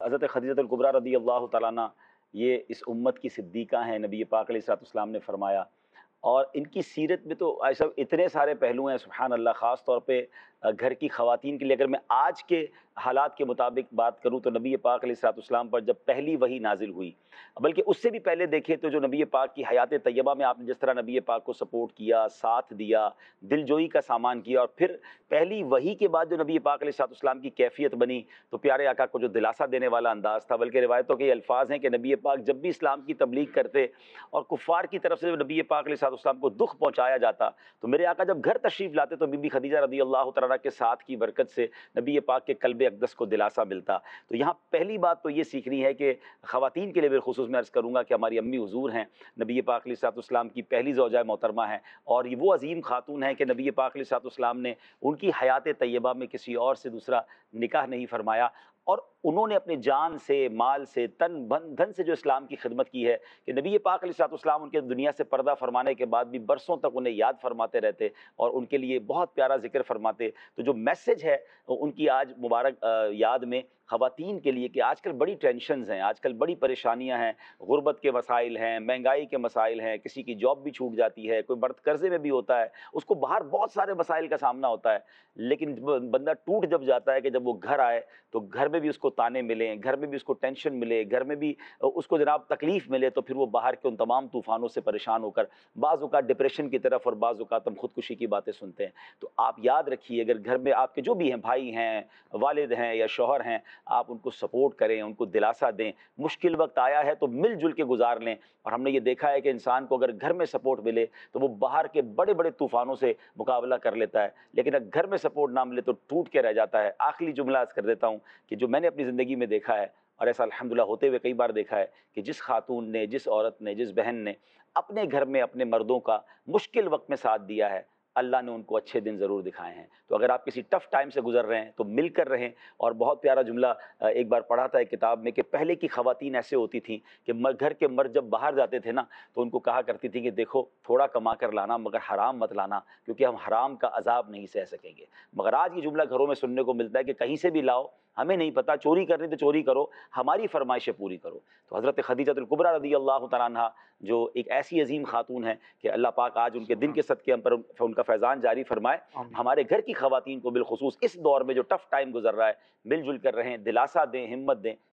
حضرت خدیجہ الکبریٰ رضی اللہ تعالیٰ عنہ یہ اس امت کی صدیقہ ہیں، نبی پاک علیہ الصلوۃ والسلام نے فرمایا، اور ان کی سیرت میں تو ایسا اتنے سارے پہلو ہیں سبحان اللہ. خاص طور پہ گھر کی خواتین کے لیے اگر میں آج کے حالات کے مطابق بات کروں تو نبی پاک علیہ الصلوۃ والسلام پر جب پہلی وحی نازل ہوئی، بلکہ اس سے بھی پہلے دیکھیں تو جو نبی پاک کی حیات طیبہ میں آپ نے جس طرح نبی پاک کو سپورٹ کیا، ساتھ دیا، دل جوئی کا سامان کیا، اور پھر پہلی وحی کے بعد جو نبی پاک علیہ الصلوۃ والسلام کی کیفیت بنی تو پیارے آقا کو جو دلاسا دینے والا انداز تھا. بلکہ روایتوں کے یہ الفاظ ہیں کہ نبی پاک جب بھی اسلام کی تبلیغ کرتے اور کفار کی طرف سے نبی پاک علیہ الصلوۃ والسلام کو دکھ پہنچایا جاتا تو میرے آقا جب گھر تشریف لاتے تو بی بی خدیجہ رضی اللہ تعالیٰ عنہ کے ساتھ کی برکت سے نبی پاک کے قلب اقدس کو دلاسا ملتا. تو یہاں پہلی بات تو یہ سیکھنی ہے کہ خواتین کے لیے بالخصوص میں عرض کروں گا کہ ہماری امی حضور ہیں، نبی پاک علیہ الصلوۃ والسلام کی پہلی زوجہ محترمہ ہیں، اور یہ وہ عظیم خاتون ہیں کہ نبی پاک علیہ الصلوۃ والسلام نے ان کی حیات طیبہ میں کسی اور سے دوسرا نکاح نہیں فرمایا، اور انہوں نے اپنے جان سے، مال سے، تن دھن سے جو اسلام کی خدمت کی ہے کہ نبی پاک علیہ الصلوۃ والسلام ان کے دنیا سے پردہ فرمانے کے بعد بھی برسوں تک انہیں یاد فرماتے رہتے اور ان کے لیے بہت پیارا ذکر فرماتے. تو جو میسج ہے ان کی آج مبارک یاد میں خواتین کے لیے کہ آج کل بڑی ٹینشنز ہیں، آج کل بڑی پریشانیاں ہیں، غربت کے مسائل ہیں، مہنگائی کے مسائل ہیں، کسی کی جاب بھی چھوٹ جاتی ہے، کوئی برت قرضے میں بھی ہوتا ہے، اس کو باہر بہت سارے مسائل کا سامنا ہوتا ہے. لیکن بندہ ٹوٹ جب جاتا ہے کہ جب وہ گھر آئے تو گھر میں بھی اس کو تانے ملیں، گھر میں بھی اس کو ٹینشن ملے، گھر میں بھی اس کو جناب تکلیف ملے، تو پھر وہ باہر کے ان تمام طوفانوں سے پریشان ہو کر بعض اوقات ڈپریشن کی طرف اور بعض اوقات ہم خودکشی کی باتیں سنتے ہیں. تو آپ یاد رکھیے اگر گھر میں آپ کے جو بھی ہیں، بھائی ہیں، والد ہیں یا شوہر ہیں، آپ ان کو سپورٹ کریں، ان کو دلاسا دیں. مشکل وقت آیا ہے تو مل جل کے گزار لیں، اور ہم نے یہ دیکھا ہے کہ انسان کو اگر گھر میں سپورٹ ملے تو وہ باہر کے بڑے بڑے طوفانوں سے مقابلہ کر لیتا ہے، لیکن اگر گھر میں سپورٹ نہ ملے تو ٹوٹ کے رہ جاتا ہے. آخری جملہ عرض کر دیتا ہوں کہ جو میں نے اپنی زندگی میں دیکھا ہے، اور ایسا الحمدللہ ہوتے ہوئے کئی بار دیکھا ہے کہ جس خاتون نے، جس عورت نے، جس بہن نے اپنے گھر میں اپنے مردوں کا مشکل وقت میں ساتھ دیا ہے، اللہ نے ان کو اچھے دن ضرور دکھائے ہیں. تو اگر آپ کسی ٹف ٹائم سے گزر رہے ہیں تو مل کر رہیں. اور بہت پیارا جملہ ایک بار پڑھا تھا ایک کتاب میں کہ پہلے کی خواتین ایسے ہوتی تھیں کہ گھر کے مرد جب باہر جاتے تھے نا تو ان کو کہا کرتی تھی کہ دیکھو تھوڑا کما کر لانا مگر حرام مت لانا، کیونکہ ہم حرام کا عذاب نہیں سہ سکیں گے. مگر آج یہ جملہ گھروں میں سننے کو ملتا ہے کہ کہیں سے بھی لاؤ، ہمیں نہیں پتہ، چوری کرنی تو چوری کرو، ہماری فرمائشیں پوری کرو. تو حضرت خدیجہ الکبریٰ رضی اللہ تعالیٰ عنہ جو ایک ایسی عظیم خاتون ہیں کہ اللہ پاک آج ان کے دن کے صدقے ہم پر ان کا فیضان جاری فرمائے. ہمارے گھر کی خواتین کو بالخصوص اس دور میں جو ٹف ٹائم گزر رہا ہے مل جل کر رہیں، دلاسا دیں، ہمت دیں.